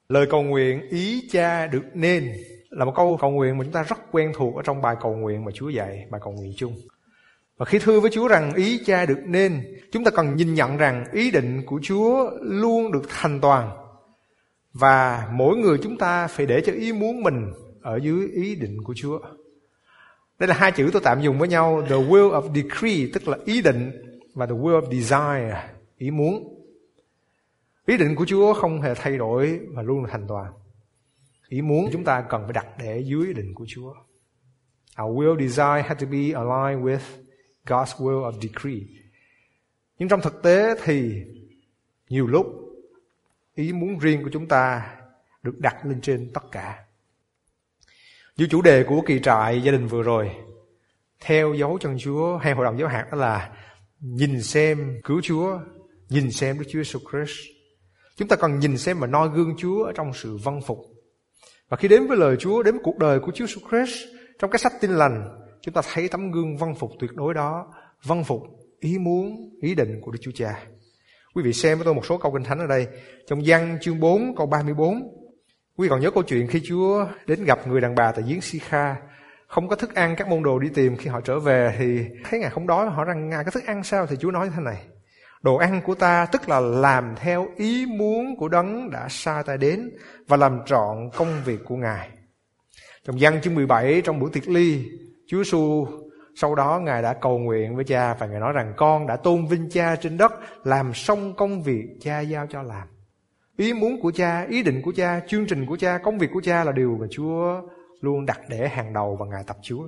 Lời cầu nguyện ý Cha được nên là một câu cầu nguyện mà chúng ta rất quen thuộc ở trong bài cầu nguyện mà Chúa dạy, bài cầu nguyện chung. Và khi thưa với Chúa rằng ý Cha được nên, chúng ta cần nhìn nhận rằng ý định của Chúa luôn được thành toàn. Và mỗi người chúng ta phải để cho ý muốn mình ở dưới ý định của Chúa. Đây là hai chữ tôi tạm dùng với nhau, the will of decree, tức là ý định, và the will of desire, ý muốn. Ý định của Chúa không hề thay đổi và luôn là thành toàn. Ý muốn chúng ta cần phải đặt để dưới ý định của Chúa. Our will desire had to be aligned with God's will of decree. Nhưng trong thực tế thì nhiều lúc ý muốn riêng của chúng ta được đặt lên trên tất cả. Như chủ đề của kỳ trại gia đình vừa rồi, theo dấu chân Chúa hay hội đồng giáo hạt, đó là nhìn xem cứu Chúa, nhìn xem Đức Chúa Jesus Christ. Chúng ta cần nhìn xem và noi gương Chúa ở trong sự vâng phục. Và khi đến với lời Chúa, đến với cuộc đời của Chúa Jesus Christ, trong cái sách Tin Lành, chúng ta thấy tấm gương vâng phục tuyệt đối đó, vâng phục ý muốn, ý định của Đức Chúa Cha. Quý vị xem với tôi một số câu Kinh Thánh ở đây. Trong Giăng chương 4 câu 34, quý vị còn nhớ câu chuyện khi Chúa đến gặp người đàn bà tại giếng Si-kha, không có thức ăn, các môn đồ đi tìm, khi họ trở về thì thấy Ngài không đói, họ rằng Ngài có thức ăn sao? Thì Chúa nói như thế này: đồ ăn của ta tức là làm theo ý muốn của Đấng đã sai ta đến và làm trọn công việc của Ngài. Trong Giăng chương 17, trong bữa tiệc ly, Chúa Giêsu sau đó Ngài đã cầu nguyện với Cha và Ngài nói rằng con đã tôn vinh Cha trên đất, làm xong công việc Cha giao cho làm. Ý muốn của Cha, ý định của Cha, chương trình của Cha, công việc của Cha là điều mà Chúa luôn đặt để hàng đầu và Ngài tập Chúa.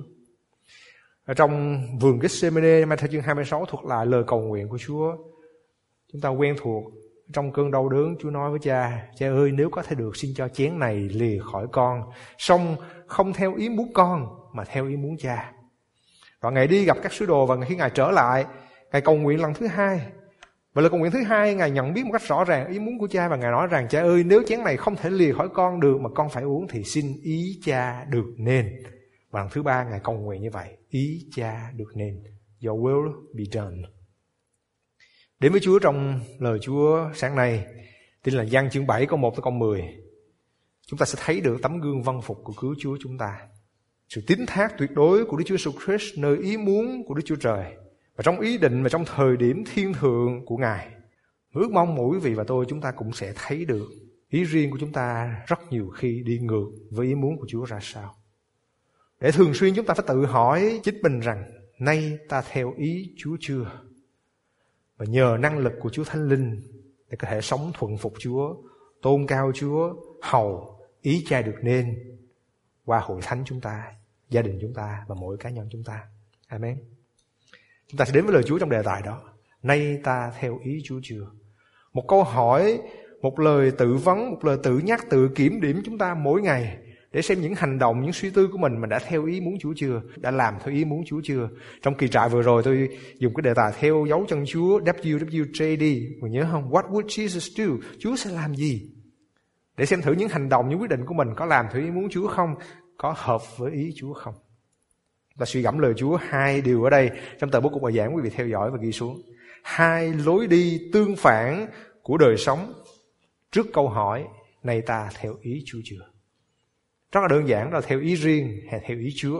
Ở trong vườn Gethsemane, Matthew chương 26 thuộc lại lời cầu nguyện của Chúa. Chúng ta quen thuộc, trong cơn đau đớn Chúa nói với Cha: Cha ơi, nếu có thể được, xin cho chén này lìa khỏi con, song không theo ý muốn con mà theo ý muốn Cha. Và Ngài đi gặp các sứ đồ, và khi Ngài trở lại, Ngài cầu nguyện lần thứ hai. Và lời cầu nguyện thứ hai, Ngài nhận biết một cách rõ ràng ý muốn của Cha, và Ngài nói rằng: Cha ơi, nếu chén này không thể lìa khỏi con được mà con phải uống, thì xin ý Cha được nên. Và lần thứ ba Ngài cầu nguyện như vậy: ý Cha được nên, Your will be done. Đến với Chúa trong lời Chúa sáng nay, Tin là Giăng chương 7 câu 1 tới câu 10, chúng ta sẽ thấy được tấm gương vâng phục của cứu Chúa chúng ta, sự tín thác tuyệt đối của Đức Chúa Jesus Christ nơi ý muốn của Đức Chúa Trời và trong ý định và trong thời điểm thiên thượng của Ngài. Ước mong mỗi quý vị và tôi chúng ta cũng sẽ thấy được ý riêng của chúng ta rất nhiều khi đi ngược với ý muốn của Chúa ra sao. Để thường xuyên chúng ta phải tự hỏi chính mình rằng: nay ta theo ý Chúa chưa? Và nhờ năng lực của Chúa Thánh Linh để có thể sống thuận phục Chúa, tôn cao Chúa, hầu ý Cha được nên qua hội thánh chúng ta, gia đình chúng ta và mỗi cá nhân chúng ta. Amen. Chúng ta sẽ đến với lời Chúa trong đề tài đó: nay ta theo ý Chúa chưa? Một câu hỏi, một lời tự vấn, một lời tự nhắc, tự kiểm điểm chúng ta mỗi ngày, để xem những hành động, những suy tư của mình đã theo ý muốn Chúa chưa, đã làm theo ý muốn Chúa chưa. Trong kỳ trại vừa rồi tôi dùng cái đề tài theo dấu chân Chúa, WWJD, còn nhớ không? What would Jesus do? Chúa sẽ làm gì? Để xem thử những hành động, những quyết định của mình có làm theo ý muốn Chúa không, có hợp với ý Chúa không. Ta suy gẫm lời Chúa hai điều ở đây trong tờ bố cục bài giảng, quý vị theo dõi và ghi xuống. Hai lối đi tương phản của đời sống trước câu hỏi: này ta theo ý Chúa chưa? Rất là đơn giản, đó là theo ý riêng hay theo ý Chúa.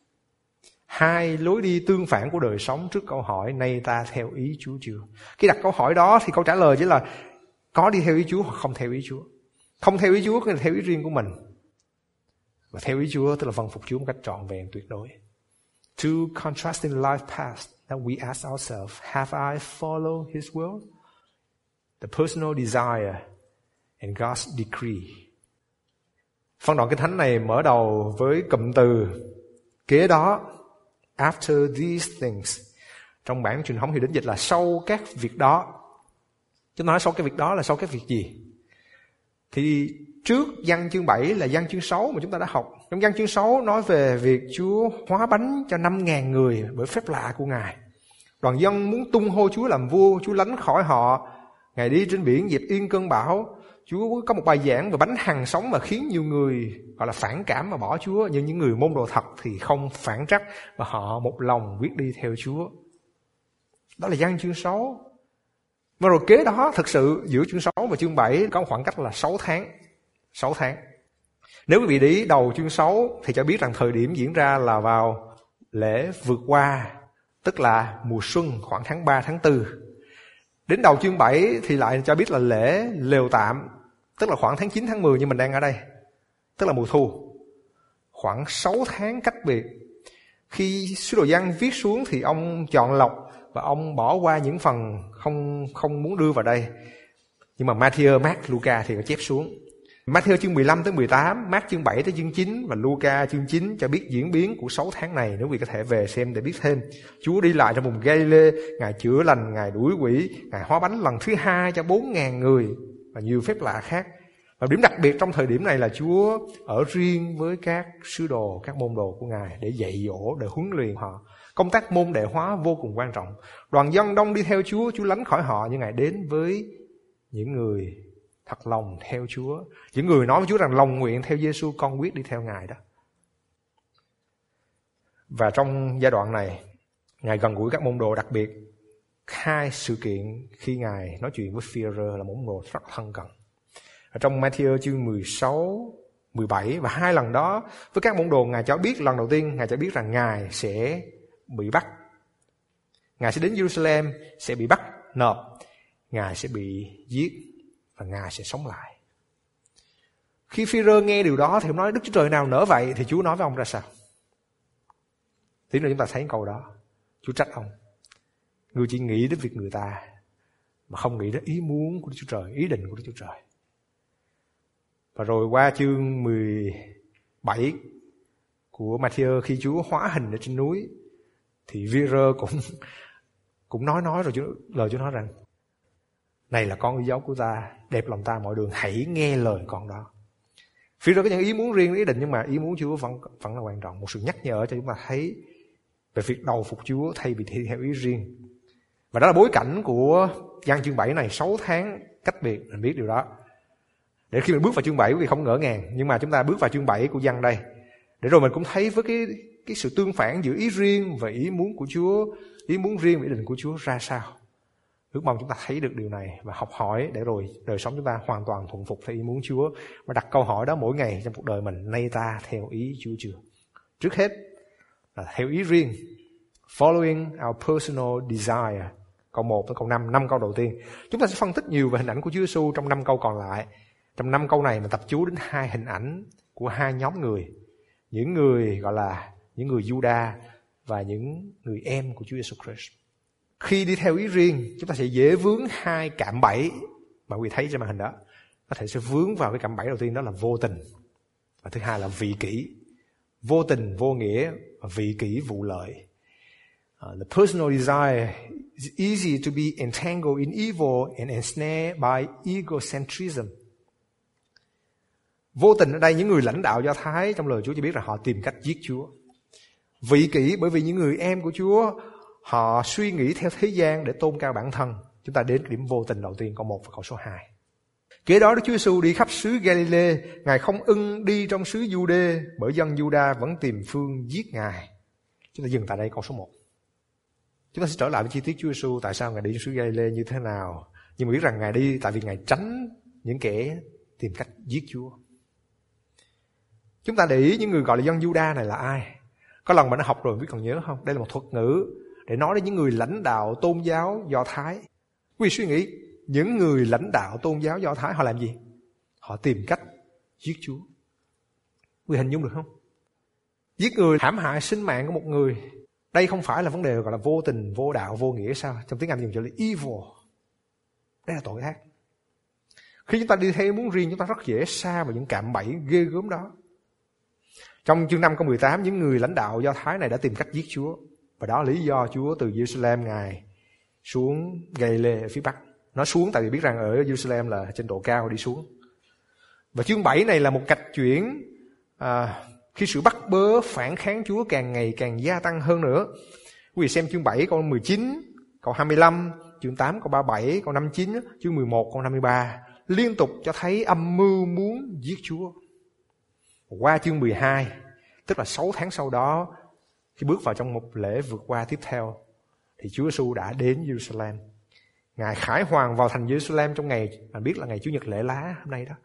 Hai lối đi tương phản của đời sống trước câu hỏi: nay ta theo ý Chúa chưa? Khi đặt câu hỏi đó thì câu trả lời chỉ là có đi theo ý Chúa hoặc không theo ý Chúa. Không theo ý Chúa nghĩa là theo ý riêng của mình, và theo ý Chúa tức là vâng phục Chúa một cách trọn vẹn tuyệt đối. Two contrasting life paths that we ask ourselves: have I followed His will? The personal desire and God's decree. Phân đoạn Kinh Thánh này mở đầu với cụm từ kế đó, after these things. Trong bản truyền thống thì đến dịch là sau các việc đó. Chúng ta nói sau cái việc đó là sau các việc gì? Thì trước Giăng chương 7 là Giăng chương 6 mà chúng ta đã học. Trong Giăng chương 6 nói về việc Chúa hóa bánh cho 5.000 người bởi phép lạ của Ngài. Đoàn dân muốn tung hô Chúa làm vua, Chúa lánh khỏi họ. Ngài đi trên biển dẹp yên cơn bão. Chúa có một bài giảng về bánh hằng sống mà khiến nhiều người gọi là phản cảm mà bỏ Chúa. Nhưng những người môn đồ thật thì không phản trắc và họ một lòng quyết đi theo Chúa. Đó là Giăng chương 6. Và rồi kế đó thực sự giữa chương 6 và chương 7 có khoảng cách là 6 tháng. 6 tháng. Nếu quý vị để ý đầu chương 6 thì cho biết rằng thời điểm diễn ra là vào lễ vượt qua, tức là mùa xuân khoảng tháng 3, tháng 4. Đến đầu chương 7 thì lại cho biết là lễ lều tạm, tức là khoảng tháng 9, tháng 10 như mình đang ở đây, tức là mùa thu. Khoảng 6 tháng cách biệt. Khi sứ đồ Giăng viết xuống thì ông chọn lọc và ông bỏ qua những phần không muốn đưa vào đây. Nhưng mà Matthew, Mark, Luca thì có chép xuống. Matthew chương 15 tới 18, Mark chương 7 tới chương 9 và Luca chương 9 cho biết diễn biến của 6 tháng này. Nếu quý vị có thể về xem để biết thêm. Chúa đi lại trong vùng Galilee, Ngài chữa lành, Ngài đuổi quỷ, Ngài hóa bánh lần thứ 2 cho 4.000 người và nhiều phép lạ khác. Và điểm đặc biệt trong thời điểm này là Chúa ở riêng với các sứ đồ, các môn đồ của Ngài để dạy dỗ, để huấn luyện họ. Công tác môn đệ hóa vô cùng quan trọng. Đoàn dân đông đi theo Chúa lánh khỏi họ, nhưng Ngài đến với những người thật lòng theo Chúa. Những người nói với Chúa rằng lòng nguyện theo Giêsu, con quyết đi theo Ngài đó. Và trong giai đoạn này, Ngài gần gũi các môn đồ, đặc biệt 2 sự kiện khi Ngài nói chuyện với Phi-e-rơ là môn đồ rất thân cận. Ở trong Matthew chương 16, 17 và 2 lần đó với các môn đồ, Ngài cho biết, lần đầu tiên Ngài cho biết rằng Ngài sẽ bị bắt. Ngài sẽ đến Jerusalem, sẽ bị bắt nộp, Ngài sẽ bị giết và Ngài sẽ sống lại. Khi Phi-e-rơ nghe điều đó thì ông nói: Đức Chúa Trời nào nỡ vậy? Thì Chúa nói với ông ra sao? Tí nữa chúng ta thấy câu đó. Chúa trách ông: Ngươi chỉ nghĩ đến việc người ta mà không nghĩ đến ý muốn của Đức Chúa Trời, ý định của Đức Chúa Trời. Và rồi qua chương 17 của Matthew, khi Chúa hóa hình ở trên núi thì Phi-e-rơ cũng nói rồi lời Chúa nói rằng: Này là con yêu dấu của ta, đẹp lòng ta mọi đường, hãy nghe lời con đó. Phi-e-rơ có những ý muốn riêng, ý định, nhưng mà ý muốn Chúa vẫn là quan trọng. Một sự nhắc nhở cho chúng ta thấy về việc đầu phục Chúa thay vì thi theo ý riêng. Và đó là bối cảnh của Giăng chương 7 này, 6 tháng cách biệt, mình biết điều đó. Để khi mình bước vào chương 7 quý vị không ngỡ ngàng, nhưng mà chúng ta bước vào chương 7 của Giăng đây, để rồi mình cũng thấy với cái sự tương phản giữa ý riêng và ý muốn của Chúa, ý muốn riêng và ý định của Chúa ra sao. Ước mong chúng ta thấy được điều này và học hỏi để rồi đời sống chúng ta hoàn toàn thuận phục theo ý muốn Chúa, và đặt câu hỏi đó mỗi ngày trong cuộc đời mình: nay ta theo ý Chúa chưa? Trước hết là theo ý riêng, following our personal desire. Câu 1 tới câu 5, 5 câu đầu tiên. Chúng ta sẽ phân tích nhiều về hình ảnh của Chúa Giêsu trong 5 câu còn lại. Trong 5 câu này mình tập chú đến 2 hình ảnh của 2 nhóm người. Những người gọi là những người Juda và những người em của Chúa Giêsu Christ. Khi đi theo ý riêng, chúng ta sẽ dễ vướng 2 cạm bẫy mà quý vị thấy trên màn hình đó. Có thể sẽ vướng vào cái cạm bẫy đầu tiên, đó là vô tình. Và thứ hai là vị kỷ. Vô tình, vô nghĩa và vị kỷ, vụ lợi. The personal desire is easy to be entangled in evil and ensnared by egocentrism. Vô tình ở đây, những người lãnh đạo Do Thái trong lời Chúa cho biết là họ tìm cách giết Chúa. Vị kỷ bởi vì những người em của Chúa họ suy nghĩ theo thế gian để tôn cao bản thân. Chúng ta đến điểm vô tình đầu tiên, câu 1 và câu số 2. Kế đó Đức Chúa Giêsu đi khắp xứ Galilee, Ngài không ưng đi trong xứ Giu-đê, bởi dân Giu-đa vẫn tìm phương giết Ngài. Chúng ta dừng tại đây câu số 1. Chúng ta sẽ trở lại với chi tiết Chúa Giêsu tại sao Ngài đi trong xứ Galilee như thế nào. Nhưng mà biết rằng Ngài đi tại vì Ngài tránh những kẻ tìm cách giết Chúa. Chúng ta để ý những người gọi là dân Giu-đa này là ai? Có lần bạn đã học rồi, biết còn nhớ không? Đây là một thuật ngữ để nói đến những người lãnh đạo tôn giáo Do Thái. Quý vị suy nghĩ, những người lãnh đạo tôn giáo Do Thái họ làm gì? Họ tìm cách giết Chúa. Quý vị hình dung được không? Giết người, hãm hại sinh mạng của một người. Đây không phải là vấn đề gọi là vô tình, vô đạo, vô nghĩa sao? Trong tiếng Anh dùng chữ là evil. Đây là tội ác. Khi chúng ta đi theo muốn riêng, chúng ta rất dễ sa vào những cạm bẫy ghê gớm đó. Trong chương 5 câu 18, những người lãnh đạo Do Thái này đã tìm cách giết Chúa. Và đó là lý do Chúa từ Jerusalem Ngài xuống Galilee ở phía Bắc. Nó xuống tại vì biết rằng ở Jerusalem là trên độ cao đi xuống. Và chương 7 này là một cạch chuyển khi sự bắt bớ phản kháng Chúa càng ngày càng gia tăng hơn nữa. Quý vị xem chương 7 câu 19, câu 25, chương 8 câu 37, câu 59, chương 11 câu 53. Liên tục cho thấy âm mưu muốn giết Chúa. Qua chương 12, tức là 6 tháng sau đó, khi bước vào trong một lễ vượt qua tiếp theo, thì Chúa Giêsu đã đến Jerusalem. Ngài khải hoàn vào thành Jerusalem trong ngày, bạn biết là ngày Chủ nhật lễ lá hôm nay đó.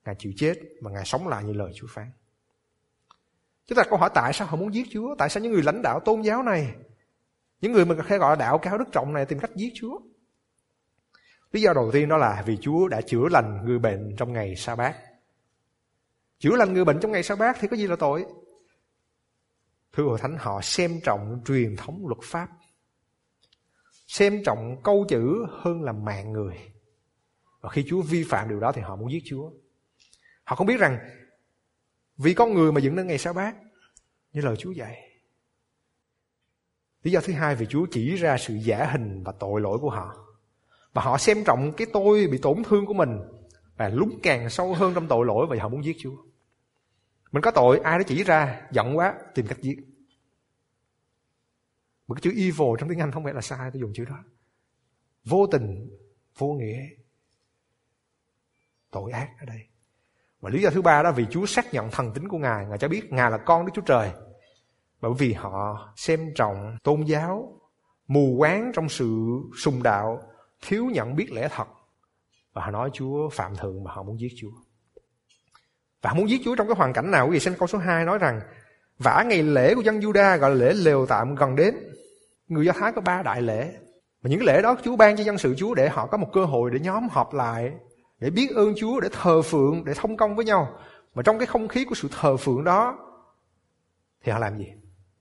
Ngài chịu chết và Ngài sống lại như lời Chúa phán. Chúng ta câu hỏi tại sao họ muốn giết Chúa? Tại sao những người lãnh đạo tôn giáo này, những người mình có thể gọi là đạo cao đức trọng này tìm cách giết Chúa? Lý do đầu tiên đó là vì Chúa đã chữa lành người bệnh trong ngày Sa-bát. Chữa lành người bệnh trong ngày Sa-bát thì có gì là tội? Thưa Hội Thánh, họ xem trọng truyền thống luật pháp, xem trọng câu chữ hơn là mạng người. Và khi Chúa vi phạm điều đó thì họ muốn giết Chúa. Họ không biết rằng vì con người mà dựng nên ngày Sa-bát như lời Chúa dạy. Lý do thứ hai, vì Chúa chỉ ra sự giả hình và tội lỗi của họ. Và họ xem trọng cái tôi bị tổn thương của mình và lún càng sâu hơn trong tội lỗi, và họ muốn giết Chúa. Mình có tội, ai đó chỉ ra, giận quá, tìm cách giết. Một cái chữ evil trong tiếng Anh không phải là sai, tôi dùng chữ đó. Vô tình, vô nghĩa, tội ác ở đây. Và lý do thứ ba đó, vì Chúa xác nhận thần tính của Ngài. Ngài cho biết Ngài là con Đức Chúa Trời. Bởi vì họ xem trọng tôn giáo, mù quáng trong sự sùng đạo, thiếu nhận biết lẽ thật. Và họ nói Chúa phạm thượng mà họ muốn giết Chúa. Và họ muốn giết Chúa trong cái hoàn cảnh nào? Quý vị xem câu số 2 nói rằng vả ngày lễ của dân Juda gọi là lễ lều tạm gần đến. Người Do Thái có 3 đại lễ. Và những cái lễ đó Chúa ban cho dân sự Chúa để họ có một cơ hội để nhóm họp lại, để biết ơn Chúa, để thờ phượng, để thông công với nhau. Mà trong cái không khí của sự thờ phượng đó thì họ làm gì?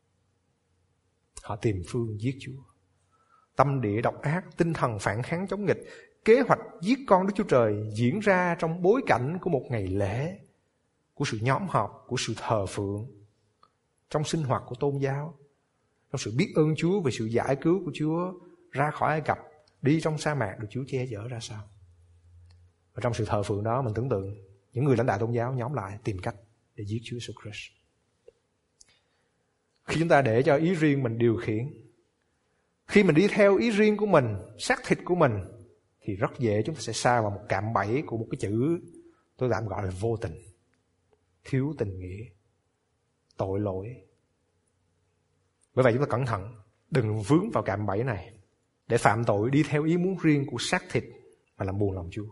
Họ tìm phương giết Chúa. Tâm địa độc ác, tinh thần phản kháng chống nghịch, kế hoạch giết con Đức Chúa Trời diễn ra trong bối cảnh của một ngày lễ, của sự nhóm họp, của sự thờ phượng, trong sinh hoạt của tôn giáo, trong sự biết ơn Chúa về sự giải cứu của Chúa ra khỏi Ai Cập, đi trong sa mạc được Chúa che chở ra sao. Và trong sự thờ phượng đó mình tưởng tượng những người lãnh đạo tôn giáo nhóm lại tìm cách để giết Chúa Jesus Christ. Khi chúng ta để cho ý riêng mình điều khiển, khi mình đi theo ý riêng của mình, xác thịt của mình, thì rất dễ chúng ta sẽ sa vào một cạm bẫy của một cái chữ tôi tạm gọi là vô tình, thiếu tình nghĩa, tội lỗi. Bởi vậy chúng ta cẩn thận, đừng vướng vào cạm bẫy này để phạm tội đi theo ý muốn riêng của xác thịt mà làm buồn lòng Chúa.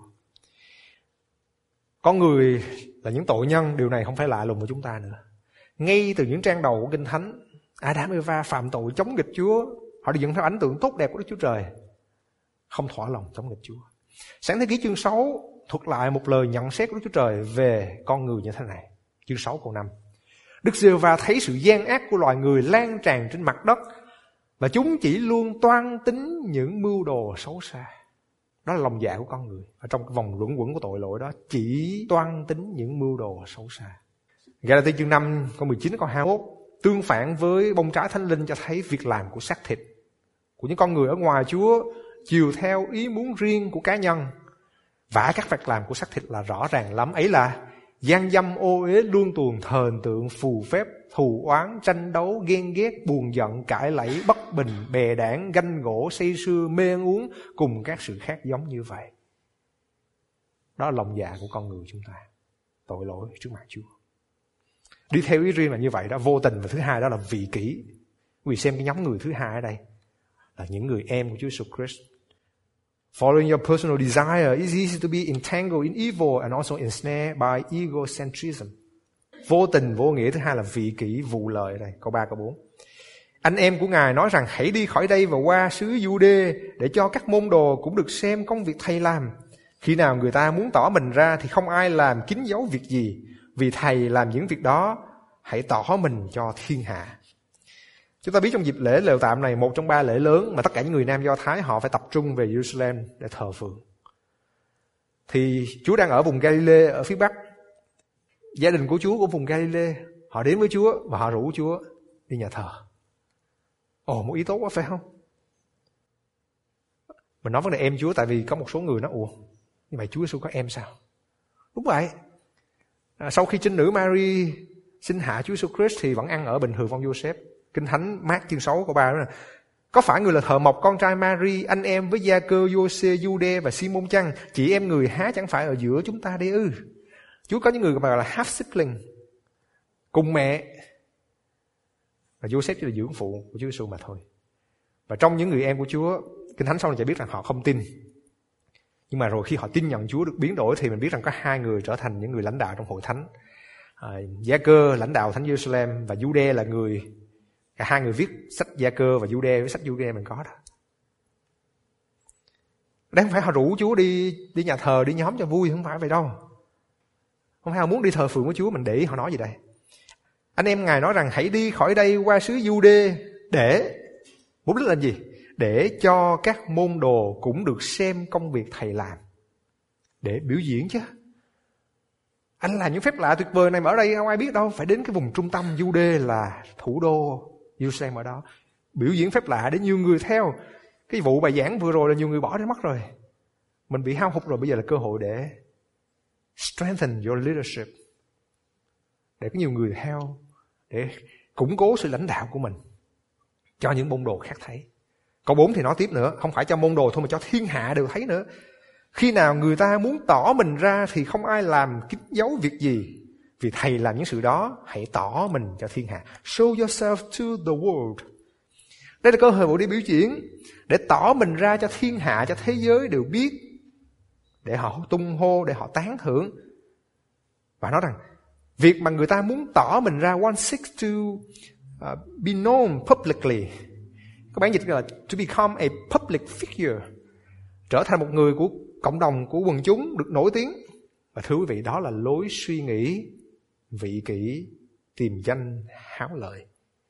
Con người là những tội nhân, điều này không phải lạ lùng với chúng ta nữa. Ngay từ những trang đầu của Kinh Thánh, Adam Eva phạm tội chống nghịch Chúa. Họ được dựng theo ảnh tượng tốt đẹp của Đức Chúa Trời, không thỏa lòng chống nghịch Chúa. Sáng thế ký chương 6 thuật lại một lời nhận xét của Đức Chúa Trời về con người như thế này. Chương 6 câu 5. Đức Giê-hô-va thấy sự gian ác của loài người lan tràn trên mặt đất, và chúng chỉ luôn toan tính những mưu đồ xấu xa. Đó là lòng dạ của con người. Ở trong cái vòng luẩn quẩn của tội lỗi đó, chỉ toan tính những mưu đồ xấu xa. Ga-la-ti chương 5 câu 19 câu 21 tương phản với bông trái thánh linh cho thấy việc làm của xác thịt, của những con người ở ngoài Chúa, chiều theo ý muốn riêng của cá nhân. Và các việc làm của xác thịt là rõ ràng lắm. Ấy là gian dâm, ô uế, luân tuồng, thờ tượng, phù phép, thù oán, tranh đấu, ghen ghét, buồn giận, cãi lẫy, bất bình, bè đảng, ganh gỗ, say sưa, mê ăn uống, cùng các sự khác giống như vậy. Đó là lòng dạ của con người chúng ta, tội lỗi trước mặt Chúa. Đi theo ý riêng là như vậy đó, vô tình. Và thứ hai đó là vị kỷ. Quý vị xem cái nhóm người thứ hai ở đây là những người em của Chúa Jesus Christ. Following your personal desire is easy to be entangled in evil and also ensnared by egocentrism. Vô tình, vô nghĩa. Thứ hai là vị kỷ, vụ lợi ở đây. Câu 3, câu 4. Anh em của Ngài nói rằng hãy đi khỏi đây và qua xứ Giu-đê để cho các môn đồ cũng được xem công việc Thầy làm. Khi nào người ta muốn tỏ mình ra thì không ai làm kín giấu việc gì. Vì Thầy làm những việc đó, hãy tỏ mình cho thiên hạ. Chúng ta biết trong dịp lễ lều tạm này, một trong 3 lễ lớn mà tất cả những người Nam Do Thái họ phải tập trung về Jerusalem để thờ phượng. Thì Chúa đang ở vùng Galilee ở phía Bắc. Gia đình của Chúa của vùng Galilee, họ đến với Chúa và họ rủ Chúa đi nhà thờ. Ồ, một ý tốt quá phải không? Mình nói vấn đề em Chúa tại vì có một số người nói ủa, như vậy Chúa Giêsu có em sao? Đúng vậy. Sau khi trinh nữ Mary sinh hạ Chúa Jesus Christ thì vẫn ăn ở bình thường với ông Joseph. Kinh Thánh Mác chương 6 câu 3 đó là có phải người là thợ mộc con trai Mary, anh em với Gia-cơ, Giô-xê, Giu-đê và Si-môn chăng? Chị em người há chẳng phải ở giữa chúng ta đây ư? Chúa có những người gọi là half sibling, cùng mẹ. Và Joseph chỉ là dưỡng phụ của Chúa Giêsu mà thôi. Và trong những người em của Chúa, Kinh Thánh sau này cho biết rằng họ không tin. Nhưng mà rồi khi họ tin nhận Chúa được biến đổi thì mình biết rằng có 2 người trở thành những người lãnh đạo trong hội thánh. Gia-cơ lãnh đạo thánh Giê-ru-sa-lem và Giu-đe là người, cả 2 người viết sách Gia-cơ và Giu-đe, với sách Giu-đe mình có đó. Đây không phải họ rủ Chúa đi nhà thờ, đi nhóm cho vui, không phải vậy đâu. Không phải họ muốn đi thờ phượng với Chúa, mình để ý họ nói gì đây. Anh em Ngài nói rằng hãy đi khỏi đây qua xứ Giu-đê để, mục đích là gì? Để cho các môn đồ cũng được xem công việc Thầy làm. Để biểu diễn chứ. Anh làm những phép lạ tuyệt vời này mà ở đây không ai biết đâu. Phải đến cái vùng trung tâm Giu-đê là thủ đô Giê-ru-sa-lem ở đó. Biểu diễn phép lạ để nhiều người theo. Cái vụ bài giảng vừa rồi là nhiều người bỏ đến mất rồi. Mình bị hao hụt rồi, bây giờ là cơ hội để strengthen your leadership. Để có nhiều người theo, để củng cố sự lãnh đạo của mình cho những môn đồ khác thấy. Câu 4 thì nói tiếp nữa, không phải cho môn đồ thôi mà cho thiên hạ đều thấy nữa. Khi nào người ta muốn tỏ mình ra thì không ai làm kín giấu việc gì. Vì Thầy làm những sự đó, hãy tỏ mình cho thiên hạ. Show yourself to the world. Đây là cơ hội để biểu diễn, để tỏ mình ra cho thiên hạ, cho thế giới đều biết, để họ tung hô, để họ tán thưởng. Và nói rằng việc mà người ta muốn tỏ mình ra, one seeks to be known publicly. Các bản dịch là to become a public figure, trở thành một người của cộng đồng, của quần chúng, được nổi tiếng. Và thưa quý vị, đó là lối suy nghĩ vị kỷ, tìm danh, háo lợi.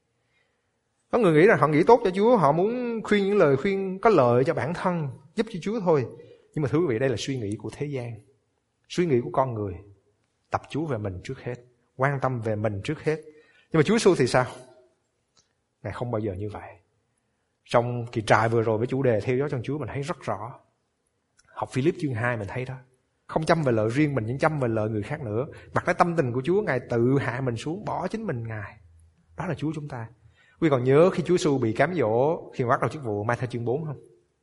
Có người nghĩ rằng họ nghĩ tốt cho Chúa, họ muốn khuyên những lời khuyên có lợi cho bản thân, giúp cho Chúa thôi. Nhưng mà thưa quý vị, đây là suy nghĩ của thế gian, suy nghĩ của con người. Tập Chúa về mình trước hết, quan tâm về mình trước hết. Nhưng mà Chúa Giêsu thì sao? Ngài không bao giờ như vậy. Trong kỳ trại vừa rồi với chủ đề theo dấu chân Chúa, mình thấy rất rõ. Học Philip chương 2 mình thấy đó. Không chăm về lợi riêng mình, nhưng chăm về lợi người khác nữa. Mặc lấy tâm tình của Chúa, Ngài tự hạ mình xuống, bỏ chính mình Ngài. Đó là Chúa chúng ta. Quý còn nhớ khi Chúa Giêsu bị cám dỗ khi bắt đầu chức vụ Ma-thơ chương 4 không?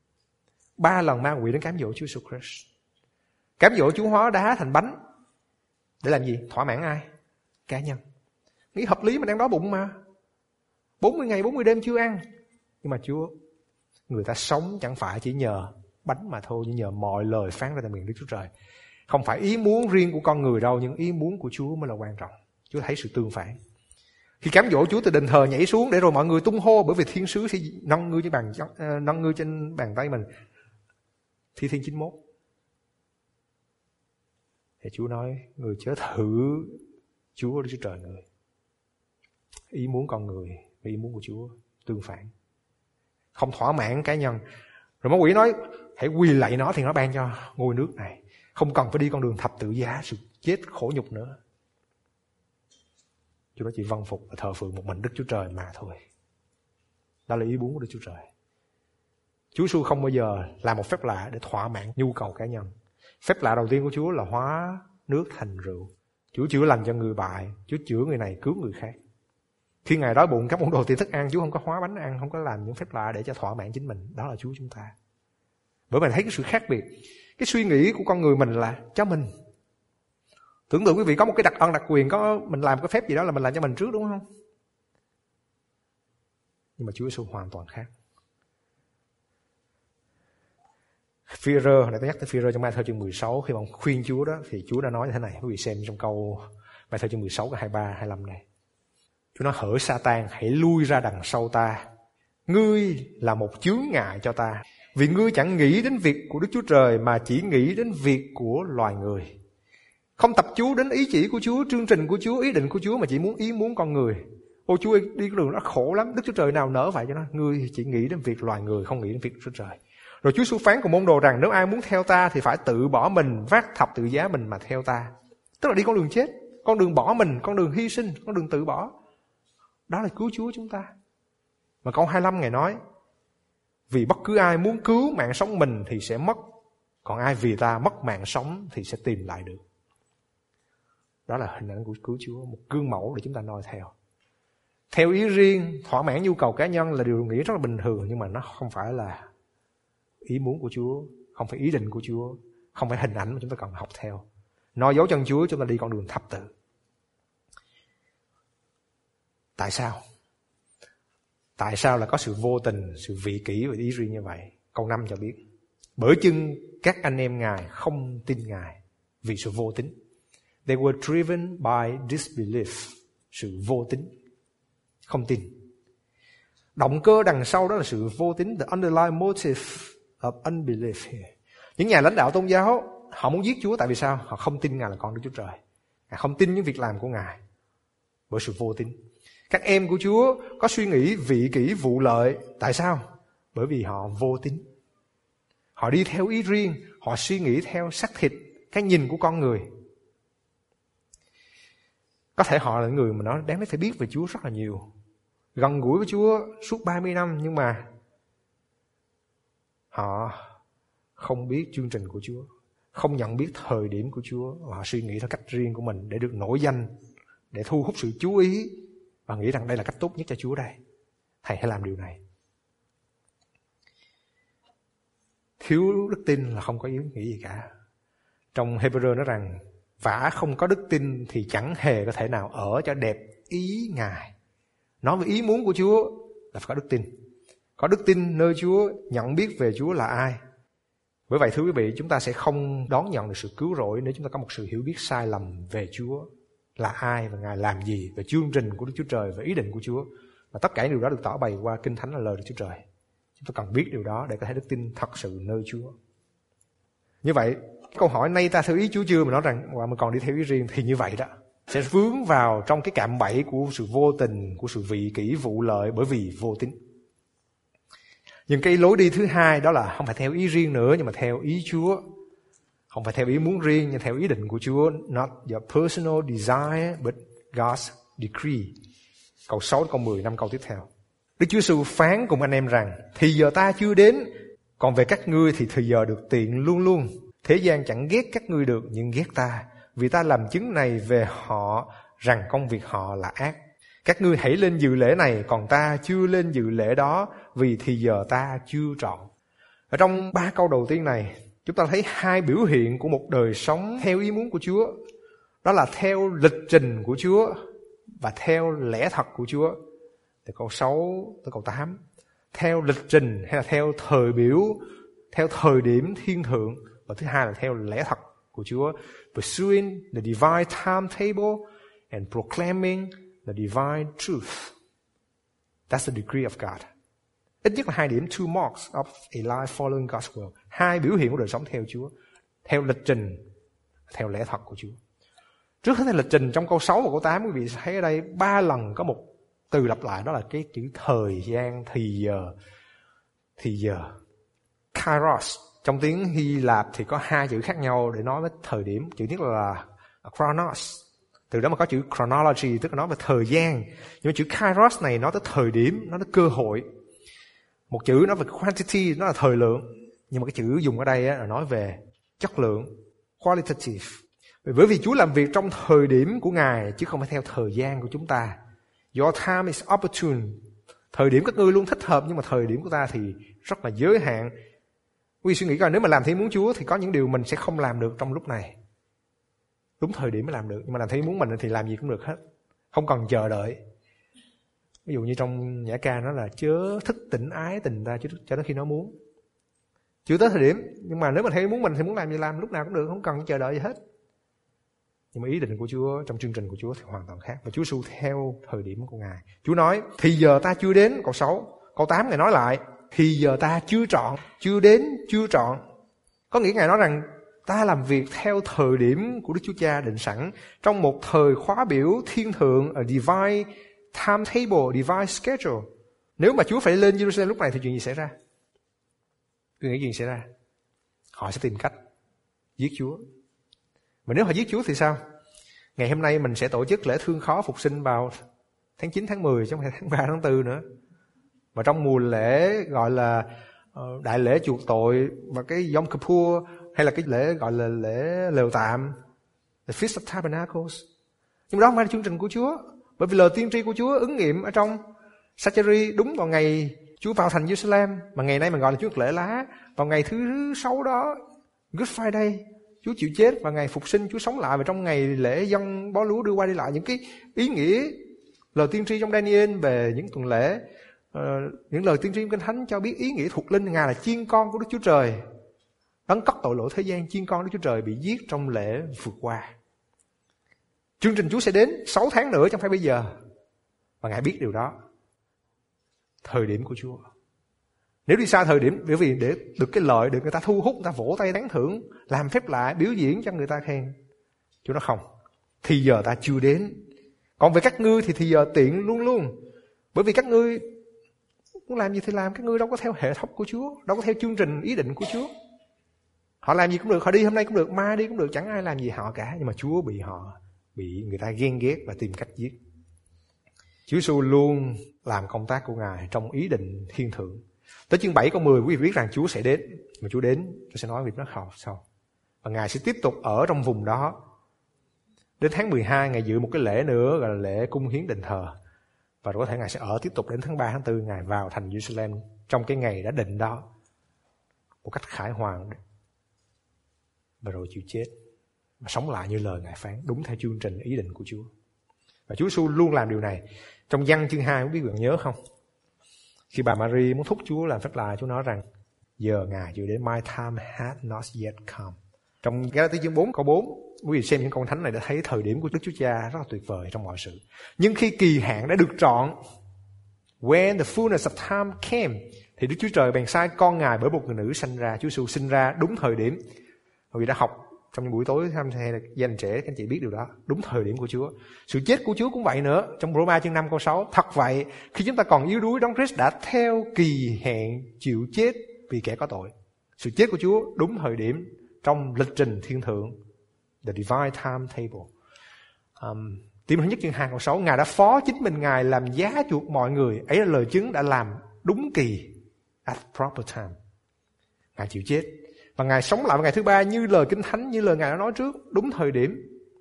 3 lần ma quỷ đến cám dỗ Chúa Giêsu Christ. Cám dỗ Chúa hóa đá thành bánh. Để làm gì? Thỏa mãn ai? Cá nhân. Nghĩ hợp lý, mình đang đói bụng mà. 40 ngày 40 đêm chưa ăn. Nhưng mà Chúa, người ta sống chẳng phải chỉ nhờ bánh mà thôi, nhưng nhờ mọi lời phán ra từ miệng Đức Chúa Trời. Không phải ý muốn riêng của con người đâu, nhưng ý muốn của Chúa mới là quan trọng. Chúa thấy sự tương phản. Khi cám dỗ Chúa từ đền thờ nhảy xuống để rồi mọi người tung hô, bởi vì thiên sứ sẽ nâng ngươi trên bàn tay mình. Thi Thiên 91. Thì Chúa nói, người chớ thử Chúa Đức Chúa Trời người. Ý muốn con người và ý muốn của Chúa tương phản. Không thỏa mãn cá nhân. Rồi ma quỷ nói, hãy quỳ lạy nó thì nó ban cho ngôi nước này. Không cần phải đi con đường thập tự giá, sự chết khổ nhục nữa. Chúa nói chỉ vâng phục và thờ phượng một mình Đức Chúa Trời mà thôi. Đó là ý muốn của Đức Chúa Trời. Chúa Giêsu không bao giờ làm một phép lạ để thỏa mãn nhu cầu cá nhân. Phép lạ đầu tiên của Chúa là hóa nước thành rượu. Chúa chữa lành cho người bại, Chúa chữa người này cứu người khác. Khi Ngài đói bụng các món đồ tìm thức ăn, Chúa không có hóa bánh ăn, không có làm những phép lạ để cho thỏa mãn chính mình. Đó là Chúa chúng ta. Bởi mình thấy cái sự khác biệt. Cái suy nghĩ của con người mình là cho mình. Tưởng tượng quý vị có một cái đặc ân đặc quyền, có mình làm cái phép gì đó là mình làm cho mình trước, đúng không? Nhưng mà Chúa Giêsu hoàn toàn khác. Phi-rơ, hồi nãy tôi nhắc tới Phi-rơ trong Ma-thơ chương 16, khi mà ông khuyên Chúa đó thì Chúa đã nói như thế này, quý vị xem trong câu Ma-thơ chương 16 câu 23 25 này. Chúa nói, hỡi Sa-tan, hãy lui ra đằng sau ta. Ngươi là một chướng ngại cho ta, vì ngươi chẳng nghĩ đến việc của Đức Chúa Trời mà chỉ nghĩ đến việc của loài người. Không tập chú đến ý chỉ của Chúa, chương trình của Chúa, ý định của Chúa, mà chỉ muốn ý muốn con người. Ô Chúa ơi, đi cái đường đó khổ lắm, Đức Chúa Trời nào nỡ vậy cho nó. Ngươi chỉ nghĩ đến việc loài người, không nghĩ đến việc Đức Chúa Trời. Rồi Chúa xu phán cùng môn đồ rằng nếu ai muốn theo ta thì phải tự bỏ mình, vác thập tự giá mình mà theo ta. Tức là đi con đường chết, con đường bỏ mình, con đường hy sinh, con đường tự bỏ. Đó là cứu Chúa chúng ta. Mà câu 25 Ngài nói, vì bất cứ ai muốn cứu mạng sống mình thì sẽ mất, còn ai vì ta mất mạng sống thì sẽ tìm lại được. Đó là hình ảnh của cứu Chúa, một gương mẫu để chúng ta noi theo. Theo ý riêng, thỏa mãn nhu cầu cá nhân là điều nghĩ rất là bình thường, nhưng mà nó không phải là ý muốn của Chúa, không phải ý định của Chúa, không phải hình ảnh mà chúng ta cần học theo. Noi dấu chân Chúa, chúng ta đi con đường thập tự. Tại sao? Tại sao là có sự vô tình, sự vị kỷ và ý riêng như vậy? Câu 5 cho biết. Bởi chưng các anh em Ngài không tin Ngài vì sự vô tín. They were driven by disbelief, sự vô tín, không tin. Động cơ đằng sau đó là sự vô tín, the underlying motive of unbelief here. Những nhà lãnh đạo tôn giáo, họ muốn giết Chúa tại vì sao? Họ không tin Ngài là con Đức Chúa Trời. Họ không tin những việc làm của Ngài bởi sự vô tín. Các em của Chúa có suy nghĩ vị kỷ vụ lợi. Tại sao? Bởi vì họ vô tín. Họ đi theo ý riêng, họ suy nghĩ theo xác thịt, cái nhìn của con người. Có thể họ là người mà nó đáng phải biết về Chúa rất là nhiều, gần gũi với Chúa suốt 30 năm, nhưng mà họ không biết chương trình của Chúa, không nhận biết thời điểm của Chúa, và họ suy nghĩ theo cách riêng của mình để được nổi danh, để thu hút sự chú ý, và nghĩ rằng đây là cách tốt nhất cho Chúa đây. Thầy hãy làm điều này. Thiếu đức tin là không có ý nghĩa gì cả. Trong Hebrew nói rằng vả không có đức tin thì chẳng hề có thể nào ở cho đẹp ý Ngài. Nói về ý muốn của Chúa là phải có đức tin. Có đức tin nơi Chúa, nhận biết về Chúa là ai. Bởi vậy thưa quý vị, chúng ta sẽ không đón nhận được sự cứu rỗi nếu chúng ta có một sự hiểu biết sai lầm về Chúa là ai và Ngài làm gì, về chương trình của Đức Chúa Trời, về ý định của Chúa. Và tất cả điều đó được tỏ bày qua Kinh Thánh là lời Đức Chúa Trời. Chúng ta cần biết điều đó để có thể đức tin thật sự nơi Chúa. Như vậy, câu hỏi nay ta theo ý Chúa chưa mà nói rằng mà còn đi theo ý riêng thì như vậy đó, sẽ vướng vào trong cái cạm bẫy của sự vô tình, của sự vị kỷ vụ lợi bởi vì vô tín. Nhưng cái lối đi thứ hai đó là không phải theo ý riêng nữa, nhưng mà theo ý Chúa. Không phải theo ý muốn riêng, nhưng theo ý định của Chúa. Not your personal desire, but God's decree. Câu 6 câu 10, 5 câu tiếp theo. Đức Chúa Giêsu phán cùng anh em rằng, thì giờ ta chưa đến, còn về các ngươi thì thời giờ được tiện luôn luôn. Thế gian chẳng ghét các ngươi được, nhưng ghét ta, vì ta làm chứng này về họ rằng công việc họ là ác. Các ngươi hãy lên dự lễ này, còn ta chưa lên dự lễ đó, vì thì giờ ta chưa trọn. Ở trong 3 câu đầu tiên này, chúng ta thấy hai biểu hiện của một đời sống theo ý muốn của Chúa. Đó là theo lịch trình của Chúa và theo lẽ thật của Chúa. Từ câu 6 tới câu 8. Theo lịch trình hay là theo thời biểu, theo thời điểm thiên thượng. Và thứ hai là theo lẽ thật của Chúa. Pursuing the divine timetable and proclaiming the divine truth. That's the decree of God. Ít nhất là 2 điểm, 2 marks of a life following God's will. 2 biểu hiện của đời sống theo Chúa. Theo lịch trình, theo lẽ thật của Chúa. Trước hết lịch trình trong câu 6 và câu 8, quý vị thấy ở đây 3 lần có một từ lặp lại, đó là cái chữ thời gian, thì giờ. Kairos. Trong tiếng Hy Lạp thì có 2 chữ khác nhau để nói với thời điểm. Chữ nhất là chronos. Từ đó mà có chữ chronology, tức là nói về thời gian. Nhưng mà chữ kairos này nói tới thời điểm, nói tới cơ hội. Một chữ nói về quantity, nó là thời lượng. Nhưng mà cái chữ dùng ở đây là nói về chất lượng, qualitative. Bởi vì Chúa làm việc trong thời điểm của Ngài, chứ không phải theo thời gian của chúng ta. Your time is opportune. Thời điểm các ngươi luôn thích hợp, nhưng mà thời điểm của ta thì rất là giới hạn. Quý suy nghĩ coi, nếu mà làm theo ý muốn Chúa thì có những điều mình sẽ không làm được trong lúc này. Đúng thời điểm mới làm được, nhưng mà làm theo ý muốn mình thì làm gì cũng được hết. Không cần chờ đợi. Ví dụ như trong nhã ca nó là chớ thức tỉnh ái tình ta cho đến khi nó muốn. Chưa tới thời điểm, nhưng mà nếu mà theo ý muốn mình thì muốn làm gì làm, lúc nào cũng được, không cần chờ đợi gì hết. Nhưng mà ý định của Chúa, trong chương trình của Chúa thì hoàn toàn khác. Và Chúa Giêsu theo thời điểm của Ngài. Chúa nói, thì giờ ta chưa đến, câu 6. Câu 8 Ngài nói lại, thì giờ ta chưa trọn, chưa đến, chưa trọn. Có nghĩa Ngài nói rằng, ta làm việc theo thời điểm của Đức Chúa Cha định sẵn, trong một thời khóa biểu thiên thượng, a divine timetable, divine schedule. Nếu mà Chúa phải lên Jerusalem lúc này thì chuyện gì xảy ra? Tôi nghĩ chuyện xảy ra. Họ sẽ tìm cách giết Chúa. Mà nếu họ giết Chúa thì sao? Ngày hôm nay mình sẽ tổ chức lễ thương khó phục sinh vào tháng 9, tháng 10, chứ không phải tháng 3, tháng 4 nữa. Và trong mùa lễ gọi là đại lễ chuộc tội và cái Yom Kippur, hay là cái lễ gọi là lễ lều tạm, the Feast of Tabernacles. Nhưng mà đó không phải là chương trình của Chúa. Bởi vì lời tiên tri của Chúa ứng nghiệm ở trong Sa-cha-ri đúng vào ngày Chúa vào thành Jerusalem, mà ngày nay mình gọi là Chúa lễ lá. Vào ngày thứ 6 đó, Good Friday, Chúa chịu chết, và ngày phục sinh Chúa sống lại, và trong ngày lễ dâng bó lúa đưa qua đi lại. Những cái ý nghĩa lời tiên tri trong Daniel về những tuần lễ, những lời tiên tri trong Kinh Thánh cho biết ý nghĩa thuộc linh Ngài là chiên con của Đức Chúa Trời. Đấng cất tội lỗi thế gian, chiên con Đức Chúa Trời bị giết trong lễ vượt qua. Chương trình Chúa sẽ đến 6 tháng nữa chứ không phải bây giờ. Và Ngài biết điều đó. Thời điểm của Chúa. Nếu đi xa thời điểm, bởi vì để được cái lợi, được người ta thu hút, người ta vỗ tay tán thưởng, làm phép lạ, biểu diễn cho người ta khen. Chúa nói không, thì giờ ta chưa đến. Còn về các ngươi thì giờ tiện luôn luôn. Bởi vì các ngươi muốn làm gì thì làm, các ngươi đâu có theo hệ thống của Chúa, đâu có theo chương trình ý định của Chúa. Họ làm gì cũng được, họ đi hôm nay cũng được, mai đi cũng được, chẳng ai làm gì họ cả. Nhưng mà Chúa bị người ta ghen ghét và tìm cách giết. Chúa Giêsu luôn làm công tác của Ngài trong ý định thiên thượng. Tới chương 7 câu 10 quý vị biết rằng Chúa sẽ đến. Mà Chúa đến, tôi sẽ nói việc nó học sau. Và Ngài sẽ tiếp tục ở trong vùng đó. Đến tháng 12 Ngài dự một cái lễ nữa gọi là lễ cung hiến đền thờ. Và có thể Ngài sẽ ở tiếp tục đến tháng 3, tháng 4 Ngài vào thành Jerusalem trong cái ngày đã định đó. Một cách khải hoàn. Và rồi chịu chết. Và sống lại như lời Ngài phán. Đúng theo chương trình ý định của Chúa. Và Chúa Giêsu luôn làm điều này. Trong Giăng chương 2 không biết bạn nhớ không? Khi bà Mary muốn thúc Chúa làm phép lạ, Chúa nói rằng giờ Ngài chưa đến, my time had not yet come. Trong Galatia chương 4 câu 4, quý vị xem những câu thánh này đã thấy thời điểm của Đức Chúa Cha rất là tuyệt vời trong mọi sự. Nhưng khi kỳ hạn đã được trọn, when the fullness of time came, thì Đức Chúa Trời bèn sai con Ngài bởi một người nữ sanh ra. Chúa Giêsu sinh ra đúng thời điểm. Quý vị đã học trong những buổi tối hay là gia đình trẻ, các anh chị biết điều đó. Đúng thời điểm của Chúa. Sự chết của Chúa cũng vậy nữa. Trong Roma chương 5 câu 6, thật vậy, khi chúng ta còn yếu đuối, Đấng Christ đã theo kỳ hạn chịu chết vì kẻ có tội. Sự chết của Chúa đúng thời điểm trong lịch trình thiên thượng, the divine timetable. Tim thứ nhất chương 2 câu 6, Ngài đã phó chính mình Ngài làm giá chuộc mọi người. Ấy là lời chứng đã làm đúng kỳ, at proper time. Ngài chịu chết và Ngài sống lại vào ngày thứ ba như lời Kinh Thánh, như lời Ngài đã nói trước, đúng thời điểm.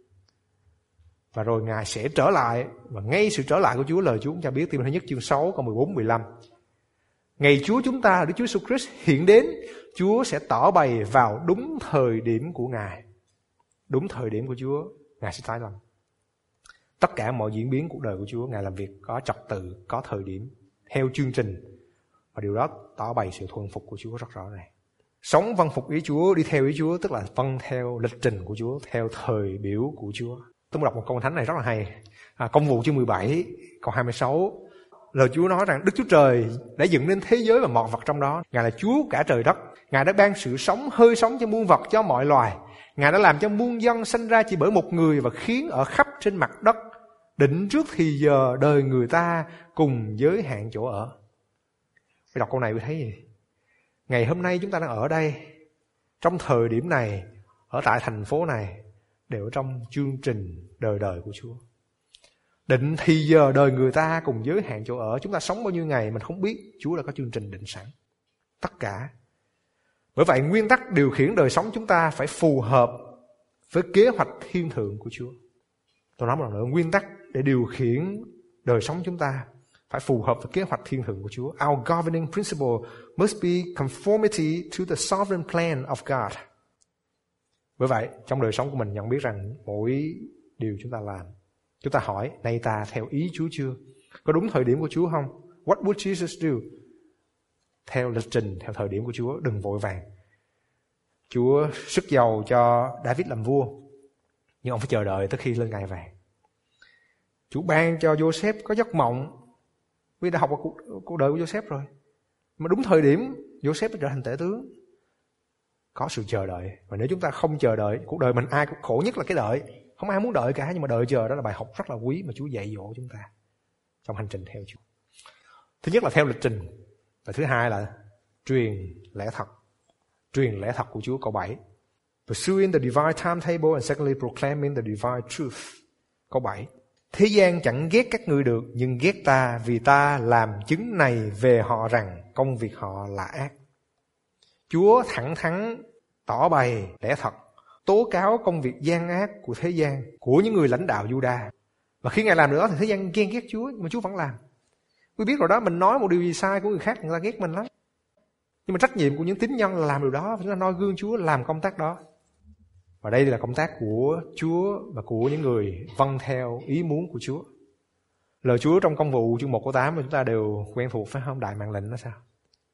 Và rồi Ngài sẽ trở lại, và ngay sự trở lại của Chúa, lời Chúa cũng cho biết, Tim thứ nhất chương 6 câu 14 15. Ngày Chúa chúng ta, Đức Chúa Jesus Christ hiện đến, Chúa sẽ tỏ bày vào đúng thời điểm của Ngài. Đúng thời điểm của Chúa, Ngài sẽ tái lâm. Tất cả mọi diễn biến cuộc đời của Chúa, Ngài làm việc có trật tự, có thời điểm, theo chương trình. Và điều đó tỏ bày sự thuần phục của Chúa rất rõ ràng. Sống vâng phục ý Chúa, đi theo ý Chúa, tức là vâng theo lịch trình của Chúa, theo thời biểu của Chúa. Tôi muốn đọc một câu thánh này rất là hay. Công vụ chương 17, câu 26. Lời Chúa nói rằng Đức Chúa Trời đã dựng nên thế giới và mọi vật trong đó. Ngài là Chúa cả trời đất. Ngài đã ban sự sống, hơi sống cho muôn vật, cho mọi loài. Ngài đã làm cho muôn dân sanh ra chỉ bởi một người và khiến ở khắp trên mặt đất, định trước thì giờ đời người ta cùng giới hạn chỗ ở. Tôi đọc câu này tôi thấy gì? Ngày hôm nay chúng ta đang ở đây, trong thời điểm này, ở tại thành phố này, đều trong chương trình đời đời của Chúa. Định thì giờ đời người ta cùng giới hạn chỗ ở. Chúng ta sống bao nhiêu ngày mình không biết. Chúa đã có chương trình định sẵn. Tất cả. Bởi vậy nguyên tắc điều khiển đời sống chúng ta phải phù hợp với kế hoạch thiên thượng của Chúa. Tôi nói một lần nữa, nguyên tắc để điều khiển đời sống chúng ta phải phù hợp với kế hoạch thiên thượng của Chúa. Our governing principle must be conformity to the sovereign plan of God. Bởi vậy, trong đời sống của mình nhận biết rằng mỗi điều chúng ta làm, chúng ta hỏi, nay ta theo ý Chúa chưa? Có đúng thời điểm của Chúa không? What would Jesus do? Theo lịch trình, theo thời điểm của Chúa, đừng vội vàng. Chúa sức giàu cho David làm vua, nhưng ông phải chờ đợi tới khi lên ngai vàng. Chúa ban cho Joseph có giấc mộng, vì đã học vào cuộc đời của Joseph rồi. Mà đúng thời điểm, Joseph trở thành tể tướng. Có sự chờ đợi. Và nếu chúng ta không chờ đợi, cuộc đời mình ai cũng khổ nhất là cái đợi. Không ai muốn đợi cả, nhưng mà đợi chờ đó là bài học rất là quý mà Chúa dạy dỗ chúng ta trong hành trình theo Chúa. Thứ nhất là theo lịch trình. Và thứ hai là truyền lẽ thật. Truyền lẽ thật của Chúa, câu 7. Pursuing the divine timetable and secondly proclaiming the divine truth. Câu 7. Thế gian chẳng ghét các ngươi được, nhưng ghét ta vì ta làm chứng này về họ rằng công việc họ là ác. Chúa thẳng thắn tỏ bày lẽ thật, tố cáo công việc gian ác của thế gian, của những người lãnh đạo Juda. Và khi Ngài làm được đó thì thế gian ghen ghét Chúa, nhưng mà Chúa vẫn làm. Quý biết rồi đó, mình nói một điều gì sai của người khác, người ta ghét mình lắm. Nhưng mà trách nhiệm của những tín nhân là làm điều đó, chúng ta noi gương Chúa làm công tác đó. Và đây là công tác của Chúa và của những người vâng theo ý muốn của Chúa. Lời Chúa trong công vụ chương 1 câu 8 mà chúng ta đều quen thuộc phải không? Đại mạng lệnh đó sao?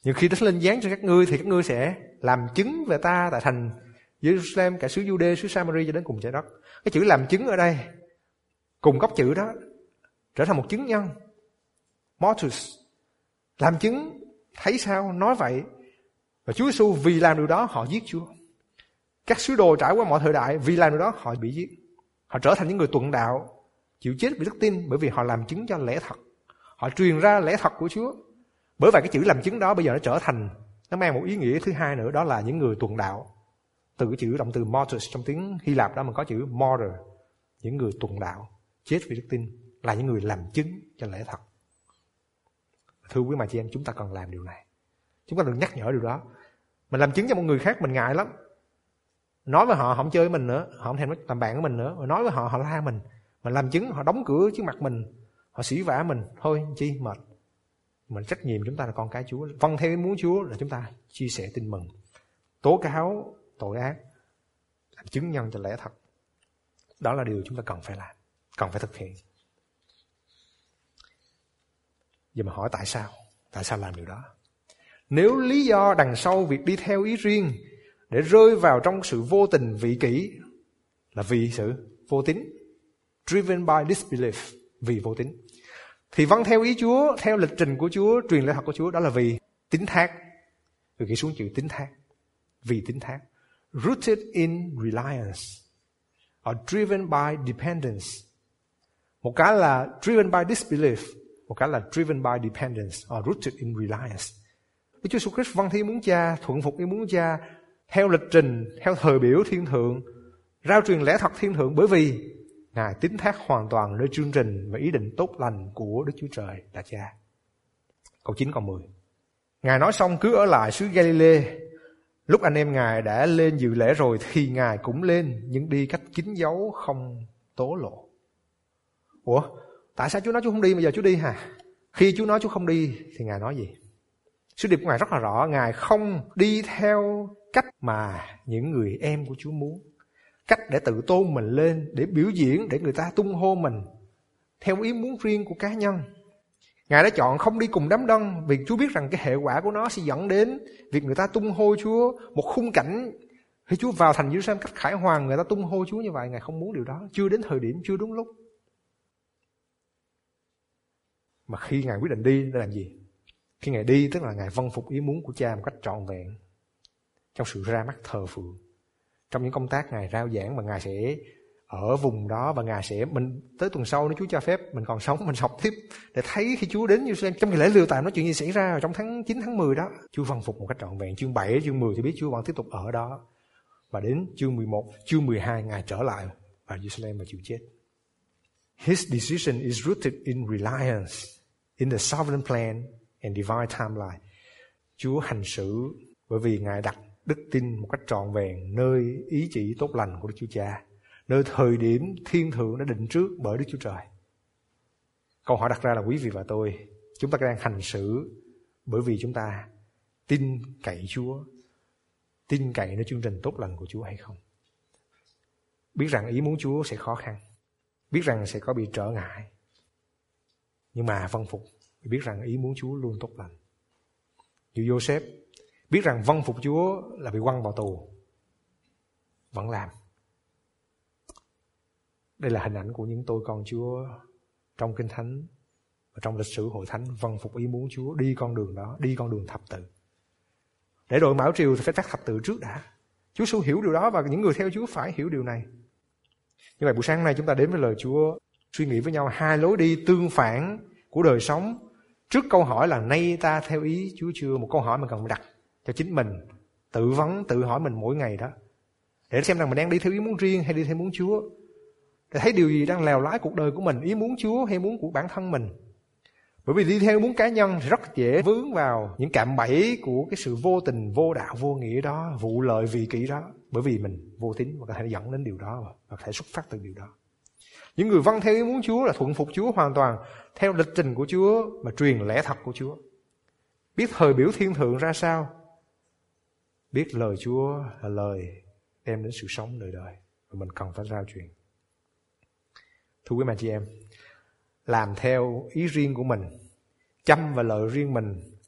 Nhưng khi Đấng lên giáng cho các ngươi thì các ngươi sẽ làm chứng về ta tại thành Jerusalem, cả xứ Jude, xứ Samari cho đến cùng trái đất. Cái chữ làm chứng ở đây cùng gốc chữ đó trở thành một chứng nhân. Martus, làm chứng, thấy sao, nói vậy. Và Chúa Giêsu vì làm điều đó họ giết Chúa. Các sứ đồ trải qua mọi thời đại vì làm điều đó họ bị giết. Họ trở thành những người tuận đạo, chịu chết vì đức tin, bởi vì họ làm chứng cho lẽ thật. Họ truyền ra lẽ thật của Chúa. Bởi vậy cái chữ làm chứng đó bây giờ nó trở thành, nó mang một ý nghĩa thứ hai nữa, đó là những người tuận đạo. Từ cái chữ động từ martyrs trong tiếng Hy Lạp đó mình có chữ martyr, những người tuận đạo, chết vì đức tin, là những người làm chứng cho lẽ thật. Thưa quý bà chị em, chúng ta cần làm điều này. Chúng ta đừng nhắc nhở điều đó. Mình làm chứng cho một người khác mình ngại lắm. Nói với họ không chơi với mình nữa, họ không thèm làm bạn của mình nữa. Nói với họ la mình. Mình làm chứng họ đóng cửa trước mặt mình, họ sỉ vả mình. Thôi chi mệt. Mình trách nhiệm chúng ta là con cái Chúa. Vâng theo ý muốn Chúa là chúng ta chia sẻ tin mừng, tố cáo tội ác, làm chứng nhân cho lẽ thật. Đó là điều chúng ta cần phải làm, cần phải thực hiện. Giờ mà hỏi tại sao? Tại sao làm điều đó? Nếu lý do đằng sau việc đi theo ý riêng để rơi vào trong sự vô tình vị kỷ là vì sự vô tín, driven by disbelief, vì vô tín, thì vâng theo ý Chúa, theo lịch trình của Chúa, truyền lẽ thật của Chúa, đó là vì tín thác. Người ghi xuống chữ tín thác. Vì tín thác. Rooted in reliance or driven by dependence. Một cái là driven by disbelief, một cái là driven by dependence or rooted in reliance. Chúa Jesus Christ vâng theo ý muốn Cha, thuận phục ý muốn Cha, theo lịch trình, theo thời biểu thiên thượng, rao truyền lẽ thật thiên thượng, bởi vì Ngài tín thác hoàn toàn nơi chương trình và ý định tốt lành của Đức Chúa Trời là Cha. Câu 9 câu 10. Ngài nói xong cứ ở lại xứ Galilee. Lúc anh em Ngài đã lên dự lễ rồi thì Ngài cũng lên, nhưng đi cách kín dấu không tố lộ. Ủa, tại sao Chúa nói Chúa không đi mà giờ Chúa đi hả? Khi Chúa nói Chúa không đi thì Ngài nói gì? Sứ điệp của Ngài rất là rõ. Ngài không đi theo cách mà những người em của Chúa muốn, cách để tự tôn mình lên, để biểu diễn, để người ta tung hô mình theo ý muốn riêng của cá nhân. Ngài đã chọn không đi cùng đám đông vì Chúa biết rằng cái hệ quả của nó sẽ dẫn đến việc người ta tung hô Chúa. Một khung cảnh khi Chúa vào thành Jerusalem cách khải hoàn, người ta tung hô Chúa như vậy. Ngài không muốn điều đó, chưa đến thời điểm, chưa đúng lúc. Mà khi Ngài quyết định đi để làm gì? Khi Ngài đi tức là Ngài vâng phục ý muốn của Cha một cách trọn vẹn, trong sự ra mắt thờ phượng, trong những công tác Ngài rao giảng, và Ngài sẽ ở vùng đó, và Ngài sẽ, mình tới tuần sau nếu Chúa cho phép mình còn sống, mình học tiếp để thấy khi Chúa đến Jerusalem trong ngày lễ Lều Tạm, nói chuyện gì xảy ra trong tháng 9 tháng 10 đó. Chúa vâng phục một cách trọn vẹn. Chương 7, chương 10 thì biết Chúa vẫn tiếp tục ở đó, và đến chương 11, chương 12 Ngài trở lại vào Jerusalem và chịu chết. His decision is rooted in reliance in the sovereign plan and divine timeline. Chúa hành xử bởi vì Ngài đặt đức tin một cách trọn vẹn nơi ý chỉ tốt lành của Đức Chúa Cha, nơi thời điểm thiên thượng đã định trước bởi Đức Chúa Trời. Câu hỏi đặt ra là quý vị và tôi, chúng ta đang hành xử bởi vì chúng ta tin cậy Chúa, tin cậy nơi chương trình tốt lành của Chúa hay không? Biết rằng ý muốn Chúa sẽ khó khăn, biết rằng sẽ có bị trở ngại, nhưng mà vâng phục, biết rằng ý muốn Chúa luôn tốt lành. Như Joseph biết rằng vâng phục Chúa là bị quăng vào tù, vẫn làm. Đây là hình ảnh của những tôi con Chúa trong Kinh Thánh và trong lịch sử Hội Thánh, vâng phục ý muốn Chúa, đi con đường đó, đi con đường thập tự. Để đội mão triều thì phải phát thập tự trước đã. Chúa Giêsu hiểu điều đó và những người theo Chúa phải hiểu điều này. Như vậy buổi sáng nay chúng ta đến với lời Chúa, suy nghĩ với nhau hai lối đi tương phản của đời sống. Trước câu hỏi là nay ta theo ý Chúa chưa, một câu hỏi mình cần đặt cho chính mình, tự vấn, tự hỏi mình mỗi ngày đó, để xem rằng mình đang đi theo ý muốn riêng hay đi theo muốn Chúa, để thấy điều gì đang lèo lái cuộc đời của mình, ý muốn Chúa hay muốn của bản thân mình. Bởi vì đi theo ý muốn cá nhân thì rất dễ vướng vào những cạm bẫy của cái sự vô tình, vô đạo, vô nghĩa đó, vụ lợi vị kỷ đó, bởi vì mình vô tín và có thể dẫn đến điều đó và có thể xuất phát từ điều đó. Những người vâng theo ý muốn Chúa là thuận phục Chúa hoàn toàn theo lịch trình của Chúa và truyền lẽ thật của Chúa, biết thời biểu thiên thượng ra sao, biết lời Chúa là lời đem đến sự sống đời đời và mình cần phải rao truyền. Thưa quý bà chị em, làm theo ý riêng của mình, chăm vào lợi riêng mình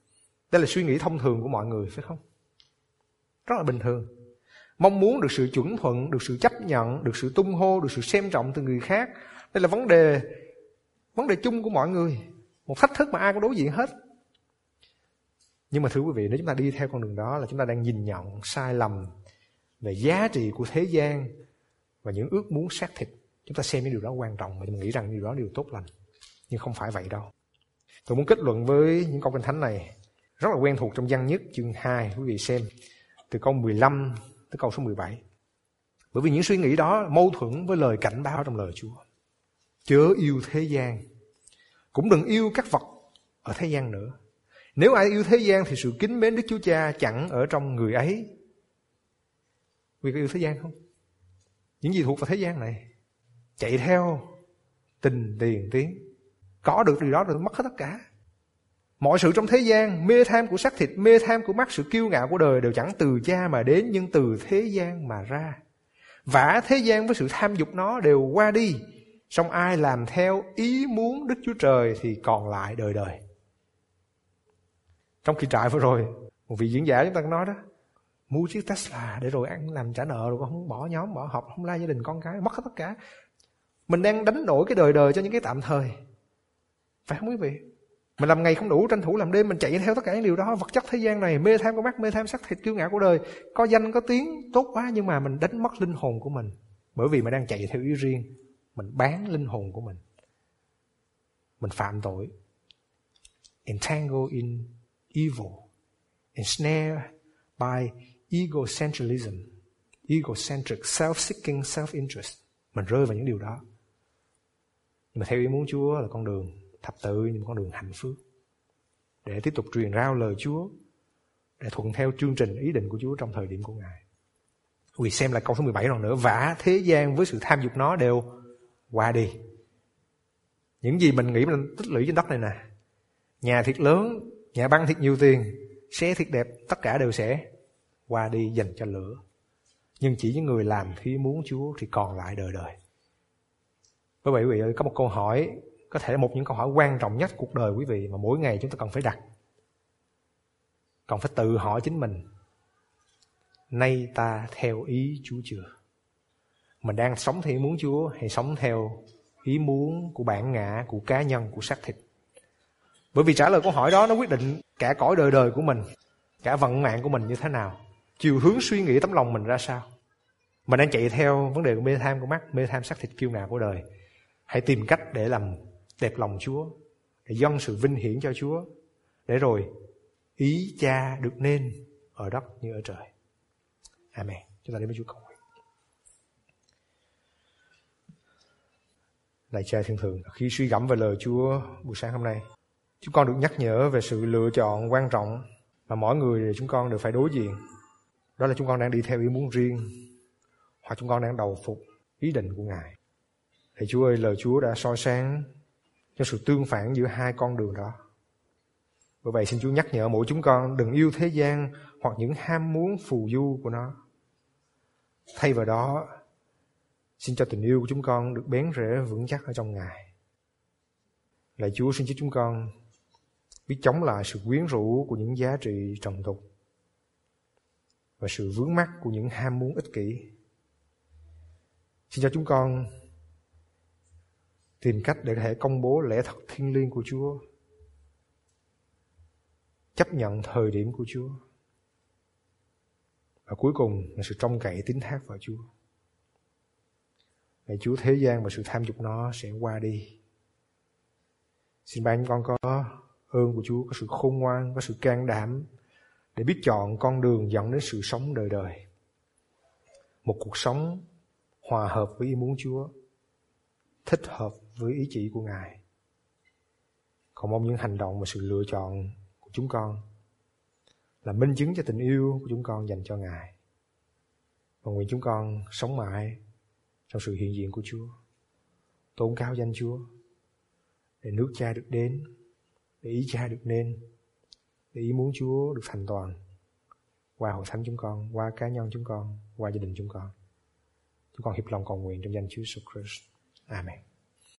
Đây là suy nghĩ thông thường của mọi người, phải không? Rất là bình thường. Mong muốn được sự chuẩn thuận, được sự chấp nhận, được sự tung hô, được sự xem trọng từ người khác. Đây là vấn đề chung của mọi người. Một thách thức mà ai cũng đối diện hết. Nhưng mà thưa quý vị, nếu chúng ta đi theo con đường đó là chúng ta đang nhìn nhận sai lầm về giá trị của thế gian và những ước muốn xác thịt. Chúng ta xem những điều đó quan trọng và mình nghĩ rằng điều đó là điều tốt lành. Nhưng không phải vậy đâu. Tôi muốn kết luận với những câu Kinh Thánh này rất là quen thuộc trong Giăng nhất chương 2. Quý vị xem từ câu 15 tới câu số 17. Bởi vì những suy nghĩ đó mâu thuẫn với lời cảnh báo trong lời Chúa. Chớ yêu thế gian, cũng đừng yêu các vật ở thế gian nữa. Nếu ai yêu thế gian thì sự kính mến Đức Chúa Cha chẳng ở trong người ấy. Quý vị có yêu thế gian không? Những gì thuộc vào thế gian này, chạy theo tình tiền tiếng, có được điều đó rồi mất hết tất cả. Mọi sự trong thế gian, mê tham của xác thịt, mê tham của mắt, sự kiêu ngạo của đời đều chẳng từ Cha mà đến, nhưng từ thế gian mà ra. Vả thế gian với sự tham dục nó đều qua đi, song ai làm theo ý muốn Đức Chúa Trời thì còn lại đời đời. Trong kỳ trại vừa rồi, một vị diễn giả chúng ta nói đó, mua chiếc Tesla để rồi ăn làm trả nợ, rồi con không bỏ nhóm, bỏ học, không la gia đình con cái, mất hết tất cả. Mình đang đánh đổi cái đời đời cho những cái tạm thời. Phải không quý vị? Mình làm ngày không đủ, tranh thủ làm đêm, mình chạy theo tất cả những điều đó, vật chất thế gian này, mê tham của mắt, mê tham sắc thịt, kiêu ngạo của đời, có danh có tiếng tốt quá, nhưng mà mình đánh mất linh hồn của mình. Bởi vì mình đang chạy theo ý riêng, mình bán linh hồn của mình. Mình phạm tội, entangle in evil, ensnared by egocentralism, egocentric, self-seeking, self-interest. Mình rơi vào những điều đó. Nhưng mà theo ý muốn Chúa là con đường thập tự, nhưng con đường hạnh phúc, để tiếp tục truyền rao lời Chúa, để thuận theo chương trình ý định của Chúa trong thời điểm của Ngài. Quý xem lại câu số 17 lần nữa. Vả thế gian với sự tham dục nó đều qua đi. Những gì mình nghĩ mình tích lũy trên đất này nè, nhà thiệt lớn, nhà băng thiệt nhiều tiền, xe thiệt đẹp, tất cả đều sẽ qua đi dành cho lửa. Nhưng chỉ những người làm theo ý muốn Chúa thì còn lại đời đời. Bởi vậy quý vị ơi, có một câu hỏi, có thể là một những câu hỏi quan trọng nhất cuộc đời quý vị mà mỗi ngày chúng ta cần phải đặt. Cần phải tự hỏi chính mình, nay ta theo ý Chúa chưa? Mình đang sống theo ý muốn Chúa hay sống theo ý muốn của bản ngã, của cá nhân, của xác thịt? Bởi vì trả lời câu hỏi đó nó quyết định cả cõi đời đời của mình, cả vận mạng của mình như thế nào, chiều hướng suy nghĩ tấm lòng mình ra sao. Mình đang chạy theo vấn đề của mê tham của mắt, mê tham xác thịt, kiêu ngạo của đời. Hãy tìm cách để làm đẹp lòng Chúa, để dâng sự vinh hiển cho Chúa, để rồi ý Cha được nên ở đất như ở trời. Amen. Chúng ta đến với Chúa cầu nguyện. Lạy Cha thiên thượng, khi suy gẫm về lời Chúa buổi sáng hôm nay, chúng con được nhắc nhở về sự lựa chọn quan trọng mà mỗi người chúng con đều phải đối diện. Đó là chúng con đang đi theo ý muốn riêng, hoặc chúng con đang đầu phục ý định của Ngài. Thầy Chúa ơi, lời Chúa đã soi sáng cho sự tương phản giữa hai con đường đó. Bởi vậy xin Chúa nhắc nhở mỗi chúng con đừng yêu thế gian hoặc những ham muốn phù du của nó. Thay vào đó, xin cho tình yêu của chúng con được bén rễ vững chắc ở trong Ngài. Lạy Chúa, xin cho chúng con biết chống lại sự quyến rũ của những giá trị trần tục và sự vướng mắc của những ham muốn ích kỷ. Xin cho chúng con tìm cách để có thể công bố lẽ thật thiêng liêng của Chúa, chấp nhận thời điểm của Chúa, và cuối cùng là sự trông cậy tín thác vào Chúa. Lạy Chúa, thế gian và sự tham dục nó sẽ qua đi. Xin ban con có ơn của Chúa, có sự khôn ngoan, có sự can đảm để biết chọn con đường dẫn đến sự sống đời đời. Một cuộc sống hòa hợp với ý muốn Chúa, thích hợp với ý chỉ của Ngài. Cầu mong những hành động và sự lựa chọn của chúng con là minh chứng cho tình yêu của chúng con dành cho Ngài. Và nguyện chúng con sống mãi trong sự hiện diện của Chúa, tôn cao danh Chúa, để nước Cha được đến, để ý Cha được nên, để ý muốn Chúa được thành toàn qua hội thánh chúng con, qua cá nhân chúng con, qua gia đình chúng con. Chúng con hiệp lòng cầu nguyện trong danh Chúa Jesus Christ. Amen.